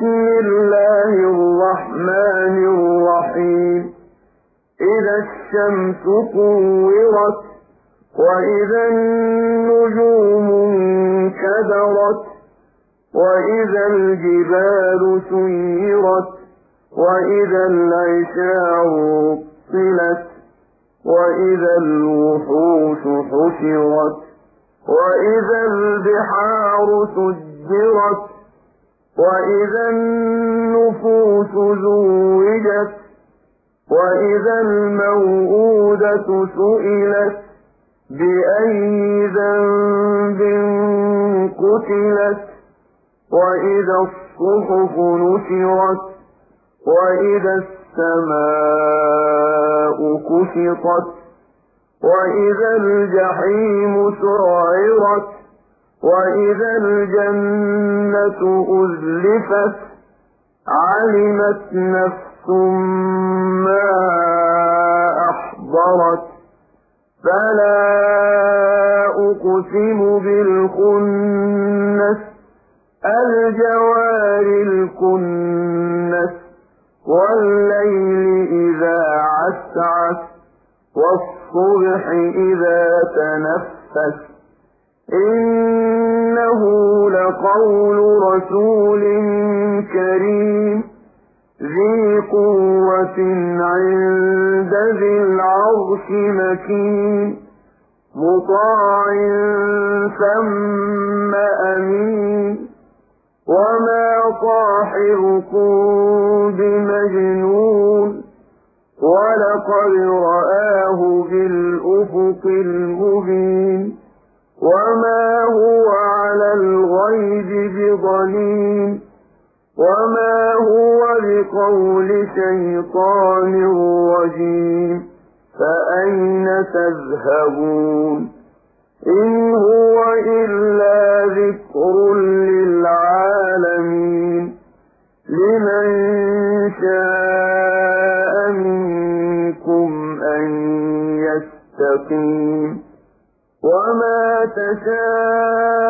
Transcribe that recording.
بسم الله الرحمن الرحيم إذا الشمس كورت وإذا النجوم انكدرت وإذا الجبال سيرت وإذا العشار عطلت وإذا الوحوش حشرت وإذا البحار سجرت وإذا النفوس زوجت وإذا الموءودة سئلت بأي ذنب قتلت وإذا الصحف نشرت وإذا السماء كشطت وإذا الجحيم سعرت وإذا الجنة أزلفت علمت نفس ما أحضرت فلا أقسم بالخنس الجوار الكنس والليل إذا عسعس والصبح إذا تنفس إنه لقول رسول كريم ذي قوة عند ذي العرش مكين مطاع ثم أمين وما صاحبكم بمجنون ولقد رآه بالأفق المبين وما هو على الغيب بضنين وما هو بقول شيطان رجيم فأين تذهبون إن هو إلا ذكر للعالمين لمن شاء منكم أن يستقيم وما تشاءون